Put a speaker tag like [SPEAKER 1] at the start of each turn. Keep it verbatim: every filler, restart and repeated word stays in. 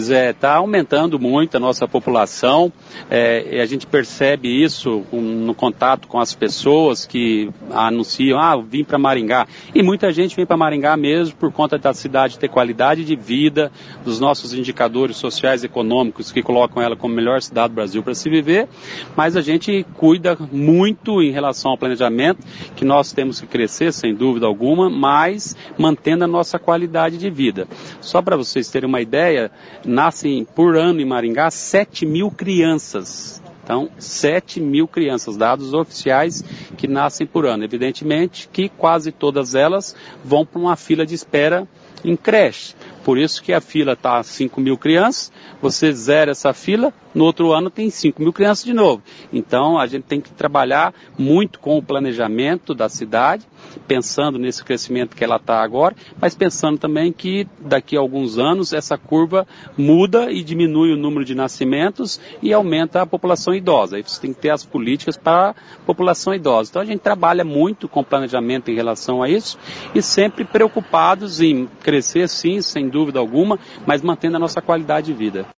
[SPEAKER 1] Está aumentando muito a nossa população, é, e a gente percebe isso um, no contato com as pessoas que anunciam, ah, eu vim para Maringá. E muita gente vem para Maringá mesmo por conta da cidade ter qualidade de vida, dos nossos indicadores sociais e econômicos que colocam ela como a melhor cidade do Brasil para se viver, mas a gente cuida muito em relação ao planejamento, que nós temos que crescer, sem dúvida alguma, mas mantendo a nossa qualidade de vida. Só para vocês terem uma ideia, nascem por ano em Maringá sete mil crianças. Então, sete mil crianças, dados oficiais que nascem por ano. Evidentemente que quase todas elas vão para uma fila de espera em creche. Por isso que a fila está cinco mil crianças, você zera essa fila, no outro ano tem cinco mil crianças de novo. Então a gente tem que trabalhar muito com o planejamento da cidade, pensando nesse crescimento que ela está agora, mas pensando também que daqui a alguns anos essa curva muda e diminui o número de nascimentos e aumenta a população idosa. Aí você tem que ter as políticas para a população idosa. Então a gente trabalha muito com planejamento em relação a isso e sempre preocupados em crescer sim, sem dúvida alguma, mas mantendo a nossa qualidade de vida.